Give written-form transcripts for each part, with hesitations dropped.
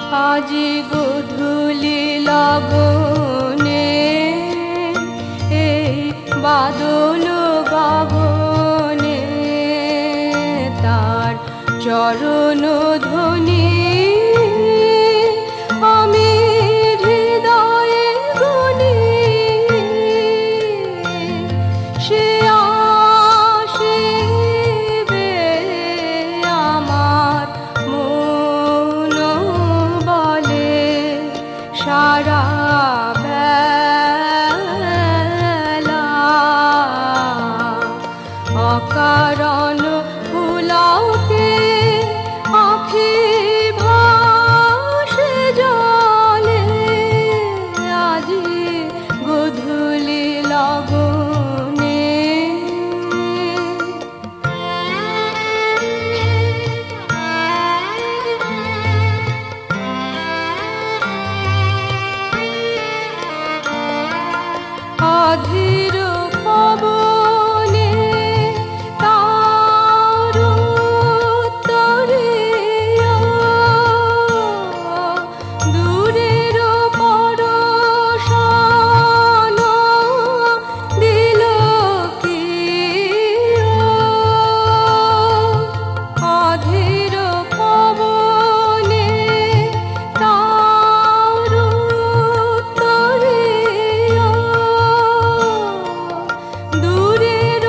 আজি গধূলি লগনে এই বাদল গগনে তার চরণ ধ্বনি আমি হৃদয়ে গুনি সে আসিবে আমার মন বলে সারা বেলা অকারণ পুলকে আঁখি ভাসে জলে আজি গধূলি লগনে অধীর পবনে তার উত্তরীয় দূরের পরশান দিল কি অধীর পবনে তার উত্তরীয় দূরের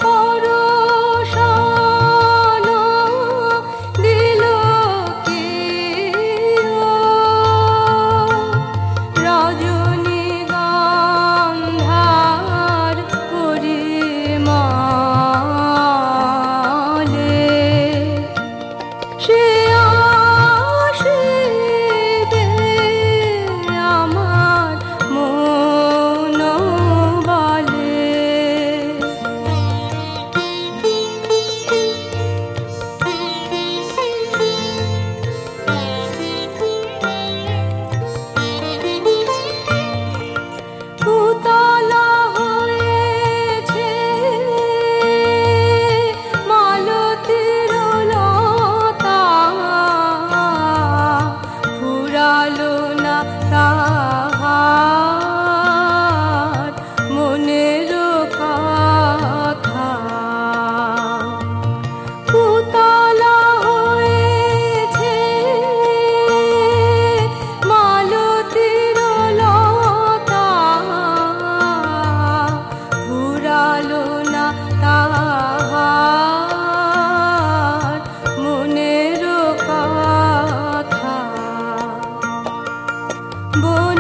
পরশান দিল কি রজনীগন্ধার পরিমলে সে আসিবে আমার মন বলে উতলা হয়েছে মালতীর লতা ফুরালো না তাহার মনের কথা উতলা হয়েছে মালতীর লতা ফুরালো না তাহার মনের কথা